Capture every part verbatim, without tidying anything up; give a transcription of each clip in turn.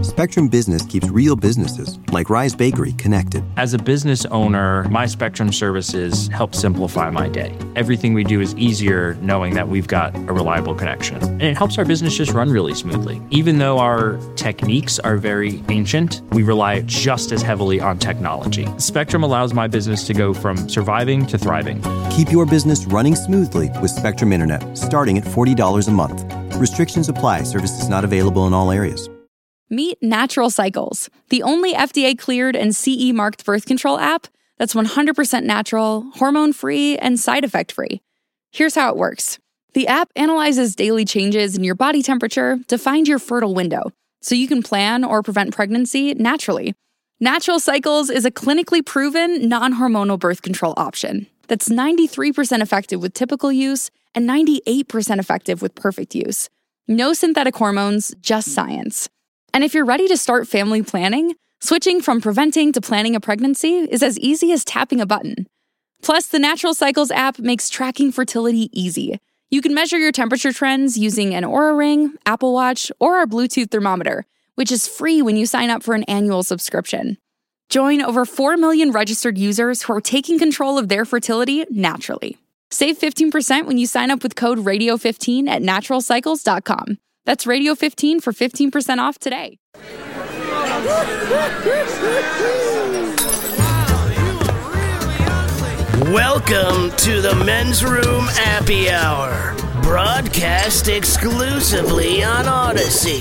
Spectrum Business keeps real businesses, like Rise Bakery, connected. As a business owner, my Spectrum services help simplify my day. Everything we do is easier knowing that we've got a reliable connection. And it helps our business just run really smoothly. Even though our techniques are very ancient, we rely just as heavily on technology. Spectrum allows my business to go from surviving to thriving. Keep your business running smoothly with Spectrum Internet, starting at forty dollars a month. Restrictions apply. Services not available in all areas. Meet Natural Cycles, the only F D A-cleared and C E-marked birth control app that's one hundred percent natural, hormone-free, and side effect-free. Here's how it works. The app analyzes daily changes in your body temperature to find your fertile window, so you can plan or prevent pregnancy naturally. Natural Cycles is a clinically proven, non-hormonal birth control option that's ninety-three percent effective with typical use and ninety-eight percent effective with perfect use. No synthetic hormones, just science. And if you're ready to start family planning, switching from preventing to planning a pregnancy is as easy as tapping a button. Plus, the Natural Cycles app makes tracking fertility easy. You can measure your temperature trends using an Oura Ring, Apple Watch, or our Bluetooth thermometer, which is free when you sign up for an annual subscription. Join over four million registered users who are taking control of their fertility naturally. Save fifteen percent when you sign up with code radio fifteen at natural cycles dot com. That's radio fifteen for fifteen percent off today. Welcome to the Men's Room Happy Hour, broadcast exclusively on Odyssey.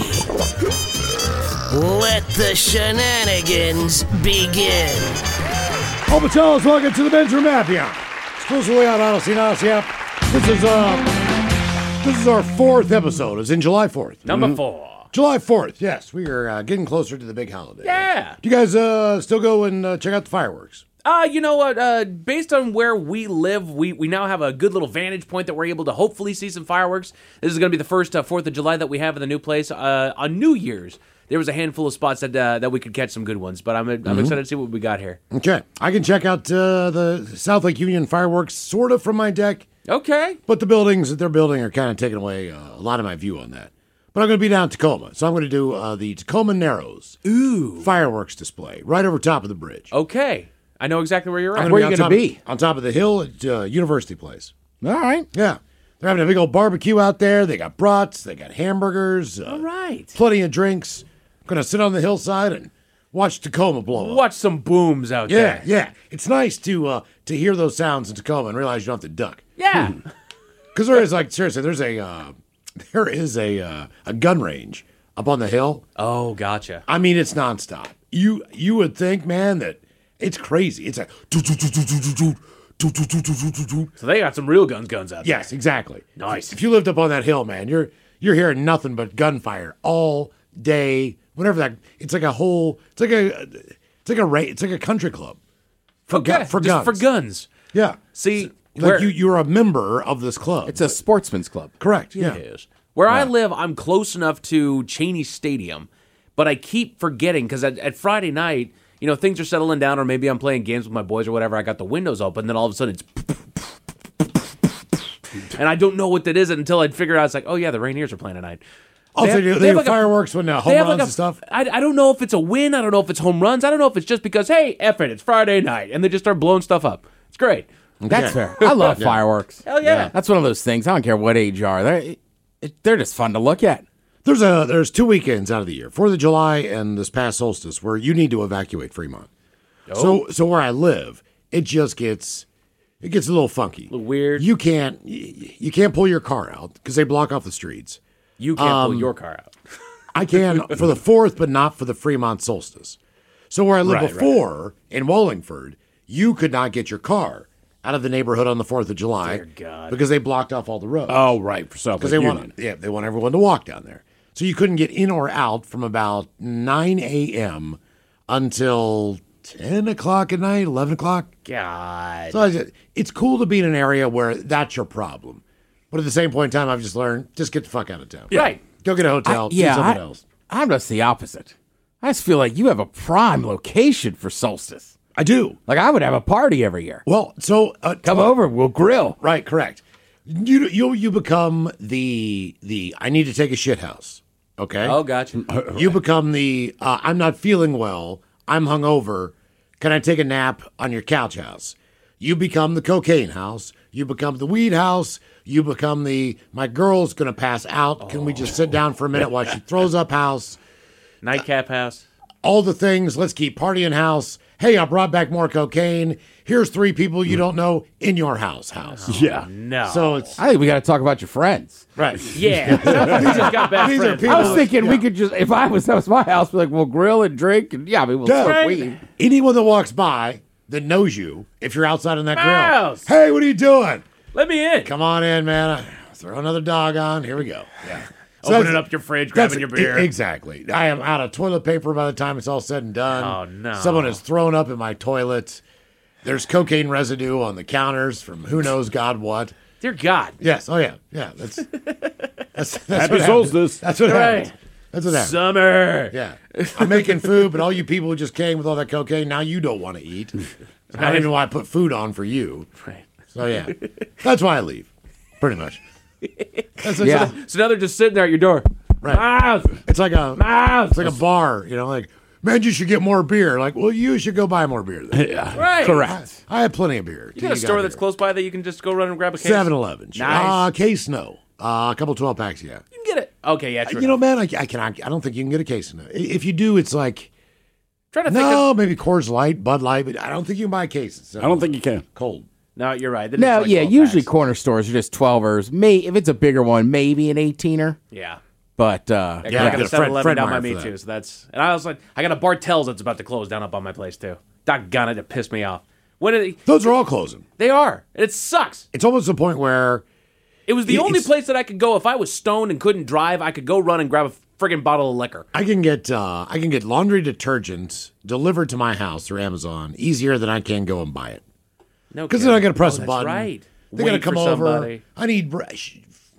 Let the shenanigans begin. Oh, Patellas, welcome to the Men's Room Happy Hour, exclusively on Odyssey and Odyssey app. This is, uh... This is our fourth episode. It's in July fourth. Number mm-hmm. four. July fourth, yes. We are uh, getting closer to the big holiday. Yeah. Do you guys uh, still go and uh, check out the fireworks? Uh, you know what? Uh, based on where we live, we, we now have a good little vantage point that we're able to hopefully see some fireworks. This is going to be the first uh, fourth of July that we have in the new place. Uh, on New Year's, there was a handful of spots that uh, that we could catch some good ones, but I'm, I'm mm-hmm. excited to see what we got here. Okay. I can check out uh, the South Lake Union fireworks sort of from my deck. Okay. But the buildings that they're building are kind of taking away uh, a lot of my view on that. But I'm going to be down in Tacoma, so I'm going to do uh, the Tacoma Narrows Ooh. fireworks display right over top of the bridge. Okay. I know exactly where you're at. Where are you going to be? On top of the hill at uh, University Place. All right. Yeah. They're having a big old barbecue out there. They got brats. They got hamburgers. Uh, All right. Plenty of drinks. I'm going to sit on the hillside and watch Tacoma blow up. Watch some booms out yeah, there. Yeah, yeah. It's nice to uh, to hear those sounds in Tacoma and realize you don't have to duck. Yeah. Because there is, like, seriously, there's a uh, there is a uh, a gun range up on the hill. Oh, gotcha. I mean, it's nonstop. You you would think, man, that it's crazy. It's like so they got some real guns guns out there. Yes, exactly. Nice. If you lived up on that hill, man, you're you're hearing nothing but gunfire all day. Whenever that, it's like a whole. It's like a. It's like a ra- It's like a country club. For okay. gu- for Just guns. for guns. Yeah. See, like where, you you're a member of this club. It's a sportsman's club. Correct. Yeah. It is. Where yeah. I live, I'm close enough to Cheney Stadium, but I keep forgetting because at, at Friday night, you know, things are settling down, or maybe I'm playing games with my boys or whatever. I got the windows open, then all of a sudden it's. And I don't know what that is until I figure out. It's like, oh yeah, the Rainiers are playing tonight. Also, they they, have, they have have like fireworks a, when uh, home runs like a, and stuff. I, I don't know if it's a win. I don't know if it's home runs. I don't know if it's just because, hey, F it, it's Friday night, and they just start blowing stuff up. It's great. Okay. That's fair. I love yeah. fireworks. Hell yeah. yeah. That's one of those things. I don't care what age you are. They're, it, they're just fun to look at. There's a there's two weekends out of the year, Fourth of July and this past solstice, where you need to evacuate Fremont. Oh. So so where I live, it just gets it gets a little funky, a little weird. You can't you can't pull your car out because they block off the streets. You can't um, pull your car out. I can for the fourth, but not for the Fremont solstice. So where I lived right, before right. in Wallingford, you could not get your car out of the neighborhood on the Fourth of July Dear God. because they blocked off all the roads. Oh, right, for South because Lake they Union. want yeah they want everyone to walk down there. So you couldn't get in or out from about nine a.m. until ten o'clock at night, eleven o'clock. God. So I just, it's cool to be in an area where that's your problem. But at the same point in time, I've just learned, just get the fuck out of town. Yeah. Right. Go get a hotel, I, do yeah, something I, else. I'm just the opposite. I just feel like you have a prime location for solstice. I do. Like, I would have a party every year. Well, so... Uh, Come well, over, we'll grill. Right, correct. You you you become the, the I need to take a shit house. Okay. Oh, gotcha. You become the uh, I'm not feeling well. I'm hungover. Can I take a nap on your couch house? You become the cocaine house. You become the weed house. You become the my girl's gonna pass out. Can we just sit down for a minute while she throws up house? Nightcap house. All the things. Let's keep partying house. Hey, I brought back more cocaine. Here's three people you don't know in your house. House. Yeah. No. So it's I think we got to talk about your friends. right. yeah. We just got bad These are friends. people- I was thinking we yeah. could just, if I was, that was my house, be like, we'll grill and drink. And yeah, I mean, we'll Yeah. smoke Right. weed. Anyone that walks by that knows you, if you're outside on that Miles. grill, hey, what are you doing? Let me in. Come on in, man. Throw another dog on. Here we go. Yeah. So Opening that's- up your fridge, that's- grabbing your beer. e- Exactly. I am out of toilet paper by the time it's all said and done. Oh, no. Someone has thrown up in my toilet. There's cocaine residue on the counters from who knows God what. Dear God. Yes. Oh, yeah. Yeah. That's that's, that's Happy what happens. solstice. That's what Right. happens. That's what happens. Summer. Yeah. I'm making food, but all you people who just came with all that cocaine, now you don't want to eat. I don't even know why I put food on for you. Right. So, yeah. That's why I leave. Pretty much. That's, that's Yeah. So now they're just sitting there at your door. Right. Miles. It's like a Miles. it's like a bar, you know, like, man, you should get more beer. Like, well, you should go buy more beer then. Yeah. Right. Correct. I have plenty of beer. You got a store that's close by that you can just go run and grab a case? seven eleven. Nice. Uh, case no. Uh, a couple twelve packs, yeah. You can get it. Okay, yeah, true. You know, man, I, I can. I, I don't think you can get a case no. If you do, it's like trying to think no, of. maybe Coors Light, Bud Light, but I don't think you can buy cases. I don't think you can. cold. No, you're right. Then No, it's like yeah, twelve usually packs. corner stores are just twelvers. May if it's a bigger one, maybe an eighteener. Yeah. But uh, I Yeah, got get a a seven Fred- eleven Fred down Meyer by me for that. too. So that's and I was like, I got a Bartell's that's about to close down up on my place too. Doggone it, it pissed me off. When are they? Those are all closing. They are. It sucks. It's almost the point where It was the It's- only place that I could go if I was stoned and couldn't drive. I could go run and grab a friggin' bottle of liquor. I can get uh, I can get laundry detergent delivered to my house through Amazon easier than I can go and buy it. No, Because then I got to kidding. press Oh, a that's button. Right. They got to Wait come for over. somebody. I need ra- sh-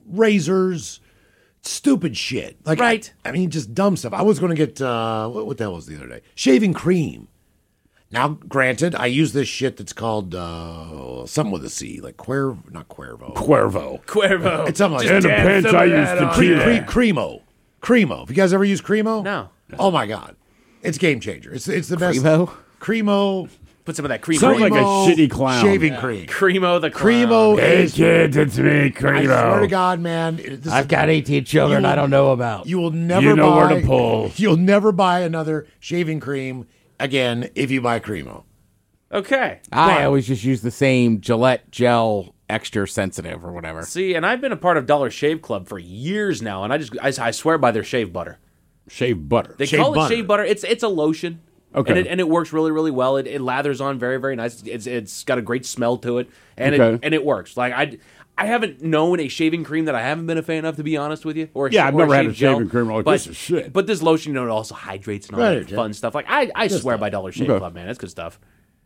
razors, stupid shit. Like Right. I, I mean, just dumb stuff. I was going to get uh, what, what the hell was the other day? Shaving cream. Now, granted, I use this shit that's called uh, something with a C, like Cuervo, not Cuervo. Cuervo. Cuervo. It's something like Just that. dab pinch, some I of use that the on Cre- there. cre- Cremo. Cremo. Have you guys ever used Cremo? No. Oh my god, it's game changer. It's it's the best. Cremo? Cremo. Put some of that cream. Sounds like a Cremo shitty clown. Shaving cream. Cremo the clown. Cremo Hey is. kids, it's me, I Cremo. swear to God, man. it- This I've is- got eighteen children You will- I don't know about. You will never You know buy, where to pull. You'll never buy another shaving cream again if you buy Cremo. Okay. I always just use the same Gillette gel extra sensitive or whatever. See, and I've been a part of Dollar Shave Club for years now, and I just I, I swear by their shave butter. Shave butter. They Shave call butter. it shave butter. It's it's a lotion. Okay. And it, and it works really really well. It, it lathers on very very nice. It's it's got a great smell to it, and it Okay. and it works. Like I. I haven't known a shaving cream that I haven't been a fan of, to be honest with you. Or a Yeah, sh- I've or never had shave a shaving gel. cream. I'm like, but, this is shit. But this lotion, you know, it also hydrates and all Right, that yeah. fun stuff. Like I, I swear stuff. by Dollar Shave Okay. Club, man, that's good stuff.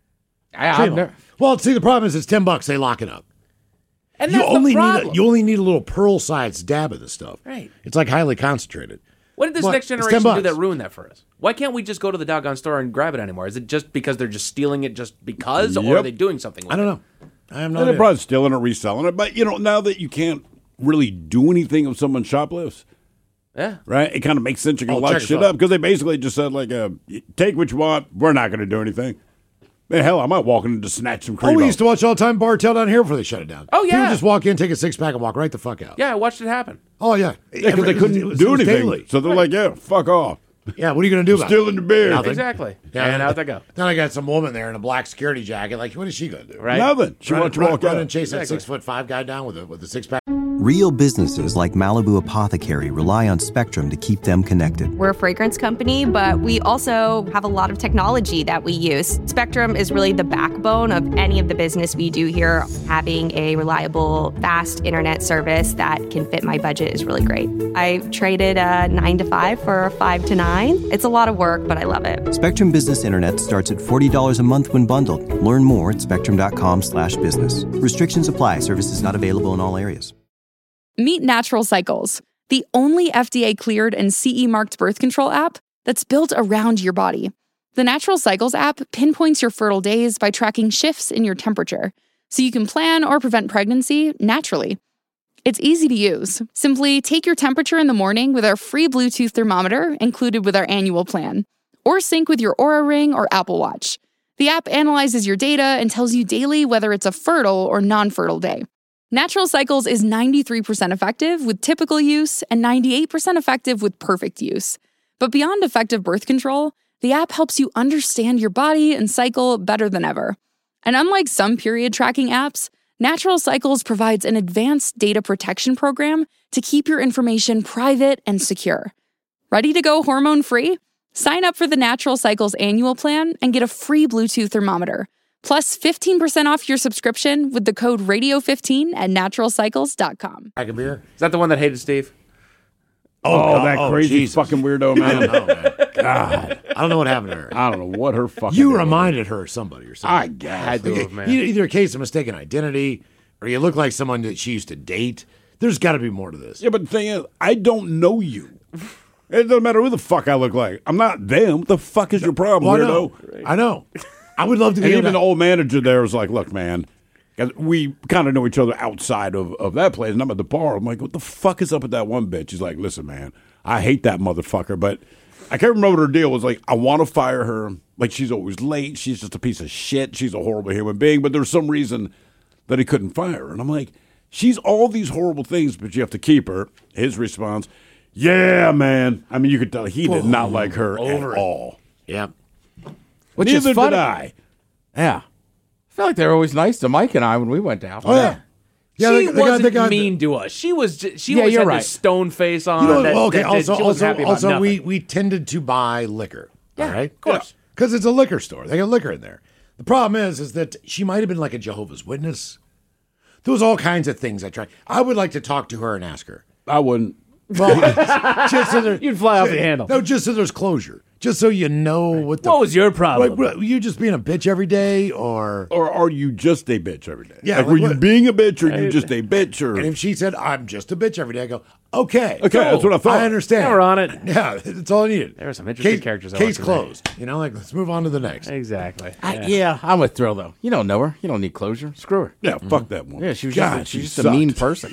I, I've Cremo. never, Well, see, the problem is it's ten bucks. They lock it up. And You that's only the need problem. a, you only need a little pearl-sized dab of this stuff. Right. It's like highly concentrated. What did this What? next It's ten generation do bucks. that ruined that for us? Why can't we just go to the doggone store and grab it anymore? Is it just because they're just stealing it just because, or are Yep. they doing something with I don't it? know. I have no and they're idea. probably stealing it, reselling it. But, you know, now that you can't really do anything if someone shoplifts, Yeah. right? It kind of makes sense you can Oh, lock check shit yourself. up because they basically just said, like, uh, take what you want. We're not going to do anything. Man, hell, I might walk in and just snatch some cream. Oh, we used to watch all the time Bartell down here before they shut it down. Oh, People yeah. just walk in, take a six pack, and walk right the fuck out. Yeah, I watched it happen. Oh yeah. Yeah, because they It was- couldn't it was- do it was anything. daily. So they're like, yeah, fuck off. Yeah. What are you gonna do about Stealing it? the beer. Nothing. Exactly. Yeah, and out they go. Then I got some woman there in a black security jacket. Like, what is she gonna do? Right? Nothing. She Run, wants to run, walk run out. and chase that Exactly. six foot five guy down with a with a six pack. Real businesses like Malibu Apothecary rely on Spectrum to keep them connected. We're a fragrance company, but we also have a lot of technology that we use. Spectrum is really the backbone of any of the business we do here. Having a reliable, fast internet service that can fit my budget is really great. I traded a nine to five for a five to nine. It's a lot of work, but I love it. Spectrum Business Internet starts at forty dollars a month when bundled. Learn more at spectrum.com slash business. Restrictions apply. Services not available in all areas. Meet Natural Cycles, the only F D A-cleared and C E marked birth control app that's built around your body. The Natural Cycles app pinpoints your fertile days by tracking shifts in your temperature, so you can plan or prevent pregnancy naturally. It's easy to use. Simply take your temperature in the morning with our free Bluetooth thermometer included with our annual plan, or sync with your Oura Ring or Apple Watch. The app analyzes your data and tells you daily whether it's a fertile or non-fertile day. Natural Cycles is ninety-three percent effective with typical use and ninety-eight percent effective with perfect use. But beyond effective birth control, the app helps you understand your body and cycle better than ever. And unlike some period tracking apps, Natural Cycles provides an advanced data protection program to keep your information private and secure. Ready to go hormone-free? Sign up for the Natural Cycles annual plan and get a free Bluetooth thermometer, plus fifteen percent off your subscription with the code radio fifteen at natural cycles dot com. Crack a beer? Is that the one that hated Steve? Oh, that oh, crazy Jesus. fucking weirdo, man. I don't know, man. God. I don't know what happened to her. I don't know what her fucking. You name reminded her of somebody or something. I guess. Had to Okay, have, man. e- Either a case of mistaken identity, or you look like someone that she used to date. There's got to be more to this. Yeah, but the thing is, I don't know you. It doesn't matter who the fuck I look like. I'm not them. What the fuck is your problem, Well, I weirdo? know. I know. I would love to And get even that. the old manager there was like, look, man, 'cause we kind of know each other outside of, of that place, and I'm at the bar. I'm like, what the fuck is up with that one bitch? He's like, listen, man, I hate that motherfucker, but I can't remember what her deal was. Like, I want to fire her. Like, she's always late. She's just a piece of shit. She's a horrible human being, but there's some reason that he couldn't fire her. And I'm like, she's all these horrible things, but you have to keep her. His response, yeah, man. I mean, you could tell he did not like her Over at it. all. Yeah. Which Neither is funny. did I. Yeah. I feel like they were always nice to Mike and I when we went out. Oh, yeah. Yeah, she they- they got- wasn't they got- mean to us. She was. J- she Yeah, always you're had right. this stone face on. You know, that, okay, that- that also, she wasn't also, happy about also we, nothing. we tended to buy liquor. Yeah, all right? of course. Because it's a liquor store. They got liquor in there. The problem is, is that she might have been like a Jehovah's Witness. There was all kinds of things I tried. I would like to talk to her and ask her. I wouldn't. Well, just so there, You'd fly off the handle. No, just so there's closure. Just so you know what the. What was your problem? Like, what, you just being a bitch every day, or Or are you just a bitch every day? Yeah, Like, like were you what- being a bitch or you just a bitch? Or and if she said I'm just a bitch every day, I go okay. Okay, that's what I thought. I understand. Yeah, we're on it. Yeah, that's all I needed. There were some interesting case, characters I Case watched tonight. closed. You know, like let's move on to the next. Exactly. I, yeah, I'm with Thrill, though. You don't know her. You don't need closure. Screw her. yeah, fuck that one. Yeah, she was God, just, a, she's just sucked. a mean person.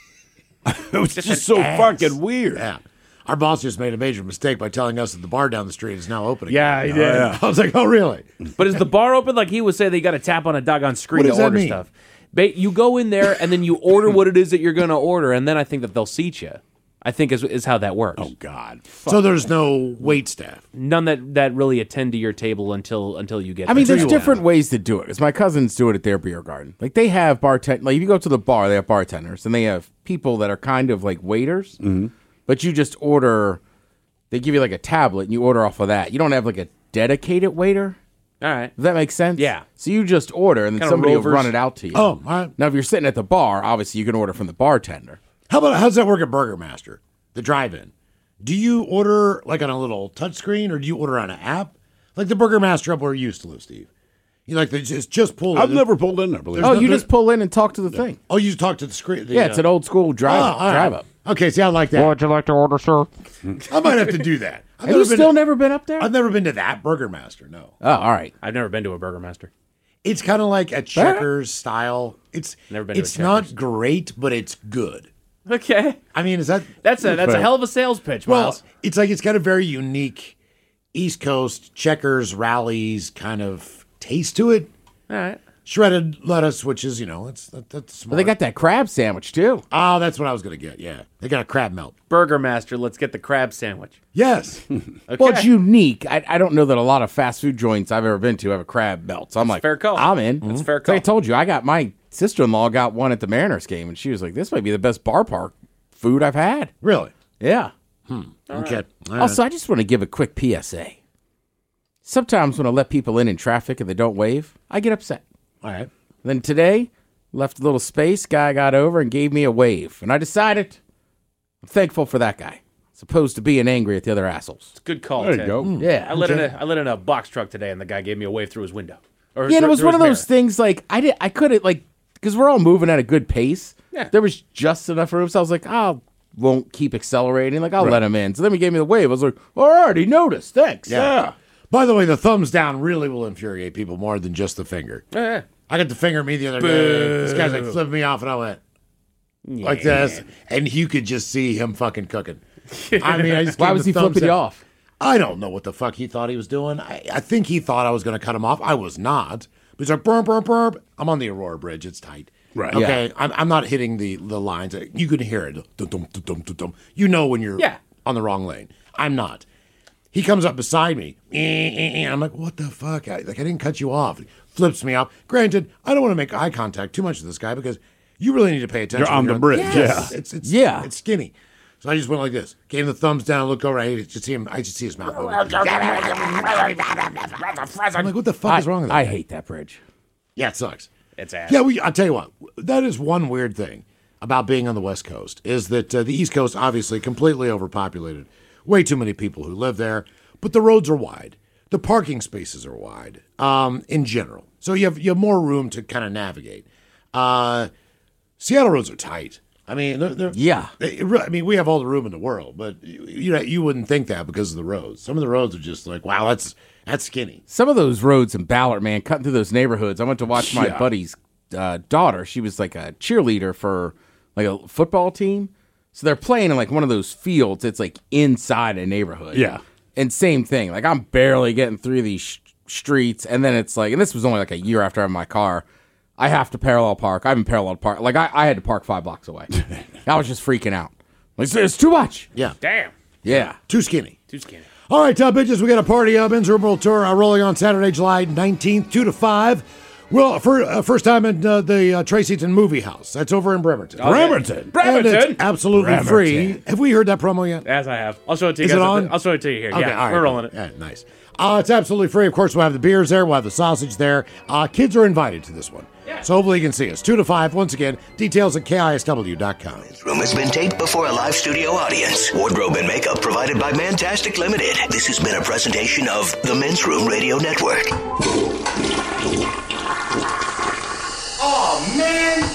It was just, so ass. fucking weird. Yeah. Our boss just made a major mistake by telling us that the bar down the street is now open. Yeah, again. he did. Oh, yeah. I was like, oh, really? But is the bar open? Like he would say, they got to tap on a doggone screen What to does that order mean? stuff. Ba- you go in there and then you order what it is that you're going to order, and then I think that they'll seat you. I think is is how that works. Oh, God. So there's no wait staff. None that, that really attend to your table until until you get. I mean, there. there's you different what. ways to do it. Because my cousins do it at their beer garden. Like, they have bartend. Like, if you go to the bar, they have bartenders. And they have people that are kind of like waiters. Mm-hmm. But you just order. They give you, like, a tablet, and you order off of that. You don't have, like, a dedicated waiter. all right. Does that make sense? Yeah. So you just order, and then Kinda somebody rovers. will run it out to you. Oh, all right. Now, if you're sitting at the bar, obviously you can order from the bartender. How about how's that work at Burger Master, the drive-in? Do you order like on a little touchscreen, or do you order on an app, like the Burger Master up where you used to live, Steve? You like they just just pull. I've never pulled in there, believe Oh, it. you no- just pull in and talk to the thing. Oh, you just talk to the screen. the, Yeah, it's uh, an old school drive, oh, all right. drive up. Okay, see, I like that. Would you like to order, sir? I might have to do that. I've Have you been still to- never been up there? I've never been to that Burger Master. No, Oh, all right. I've never been to a Burger Master. it's kind of like a Checkers style. It's Never been to a It's not Checkers. great, but it's good. Okay, I mean, is that that's a that's a hell of a sales pitch, well? Miles. It's like it's got a very unique East Coast Checkers rallies kind of taste to it. All right. Shredded lettuce, which is you know, it's that, that's smart. But they got that crab sandwich, too. oh, that's what I was gonna get. Yeah, they got a crab melt. Burger Master, let's get the crab sandwich. Yes, Okay. Well, it's unique. I, I don't know that a lot of fast food joints I've ever been to have a crab melt. So I'm like, fair call. I'm in. That's a fair So I call. told you, I got my sister-in-law got one at the Mariners game, and she was like, this might be the best bar park food I've had. really. Yeah. Okay. All right. Also, I just want to give a quick P S A. Sometimes when I let people in in traffic and they don't wave, I get upset. all right. Then today, left a little space, guy got over and gave me a wave. And I decided I'm thankful for that guy, as opposed to being angry at the other assholes. Good call. There you Ted. go. Yeah. I lit in a I lit in a box truck today, and the guy gave me a wave through his window. Or Yeah, and through- it was through one of his those mirror. things like I did I couldn't like because we're all moving at a good pace. Yeah. There was just enough room, so I was like, I won't keep accelerating. Like I'll let him in. So then he gave me the wave. I was like, all right, he noticed. Thanks. Yeah. By the way, the thumbs down really will infuriate people more than just the finger. Yeah, yeah. I got the finger at me the other day. This guy's like flipping me off, and I went, like this, and you could just see him fucking cooking. I mean, I just Why gave was the he thumbs flipping you up. off? I don't know what the fuck he thought he was doing. I, I think he thought I was going to cut him off. I was not. But he's like, burp, burp, burp. I'm on the Aurora Bridge. It's tight. Right. Okay. I'm, I'm not hitting the, the lines. You can hear it. Dum, dum, dum, dum, dum. You know when you're Yeah. on the wrong lane. I'm not. He comes up beside me. And I'm like, what the fuck? I, like, I didn't cut you off. He flips me off. Granted, I don't want to make eye contact too much with this guy because you really need to pay attention. You're on when the bridge, Yes. yeah. It's, it's, Yeah. It's skinny. So I just went like this. Gave him the thumbs down. Look over. I just see him. I just see his mouth. I'm like, what the fuck I, is wrong with that? I guy? hate that bridge. Yeah, it sucks. It's ass. Yeah, we, I'll tell you what. That is one weird thing about being on the West Coast is that uh, the East Coast, obviously, completely overpopulated. Way too many people who live there. But the roads are wide. The parking spaces are wide um, in general. So you have you have more room to kind of navigate. Uh, Seattle roads are tight. I mean, they're, they're, Yeah. they- I mean, we have all the room in the world, but you, you know, you wouldn't think that because of the roads. Some of the roads are just like, wow, that's that's skinny. Some of those roads in Ballard, man, cutting through those neighborhoods. I went to watch my Yeah. buddy's uh, daughter. She was like a cheerleader for like a football team. So they're playing in like one of those fields. It's like inside a neighborhood. Yeah. And same thing. Like I'm barely getting through these sh- streets. And then it's like, and this was only like a year after I had my car. I have to parallel park. I haven't parallel park. Like I, I had to park five blocks away. I was just freaking out. Like, it's, it's too much. Yeah, Damn. Yeah. too skinny. Too skinny. All right, uh, bitches, we got a party uh, Men's Room World Tour uh, rolling on Saturday, July nineteenth, two to five. Well, for, uh, first time in uh, the uh, Trace Eaton Movie House. That's over in Bremerton. Bremerton. And Bremerton. it's absolutely Bremerton. free. Have we heard that promo yet? As I have. I'll show it to you Is guys. it at on? the- I'll show it to you here. Okay, yeah, all right, we're rolling it. Yeah, nice. Uh, it's absolutely free. Of course, we'll have the beers there. We'll have the sausage there. Uh, kids are invited to this one. So hopefully you can see us. two to five, once again. Details at K I S W dot com. Room has been taped before a live studio audience. Wardrobe and makeup provided by Mantastic Limited. This has been a presentation of the Men's Room Radio Network. Oh, man!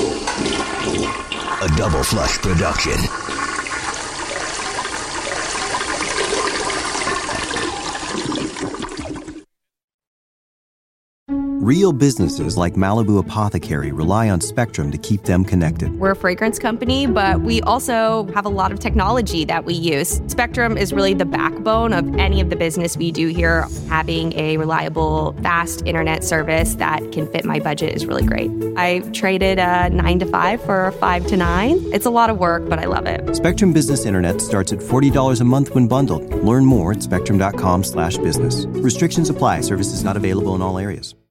A Double Flush production. Real businesses like Malibu Apothecary rely on Spectrum to keep them connected. We're a fragrance company, but we also have a lot of technology that we use. Spectrum is really the backbone of any of the business we do here. Having a reliable, fast internet service that can fit my budget is really great. I traded a nine to five for a five to nine. It's a lot of work, but I love it. Spectrum Business Internet starts at forty dollars a month when bundled. Learn more at spectrum dot com slash business. Restrictions apply. Services not available in all areas.